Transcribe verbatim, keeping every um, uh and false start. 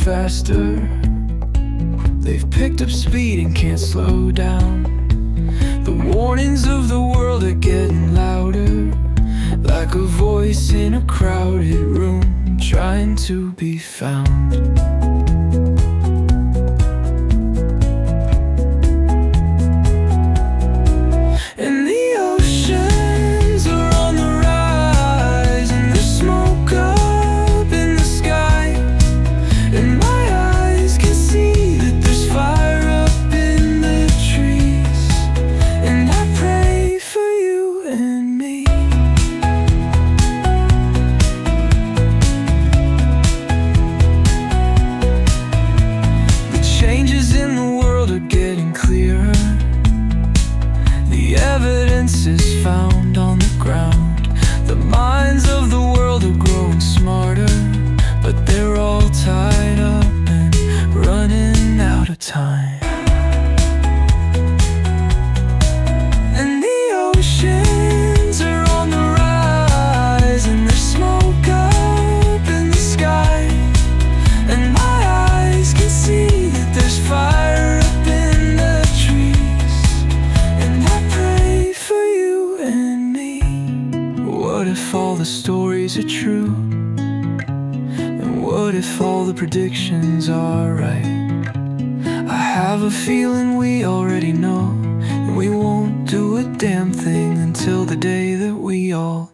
faster. They've picked up speed and can't slow down. The warnings of the world are getting louder, like a voice in a crowded room trying to be found. And the oceans are on the rise, and there's smoke up in the sky, and my eyes can see that there's fire up in the trees. And I pray for you and me. The changes in the world are getting clearer. The evidence is found on the ground. The minds of the world are growing smarter, but they're all tied up and running out of time. And the oceans are on the rise, and there's smoke up in the sky, and my eyes can see that there's fire up in the trees. And I pray for you and me. What if all the stories are true? And what if all the predictions are right? I have a feeling we already know, and we won't do a damn thing until the day that we all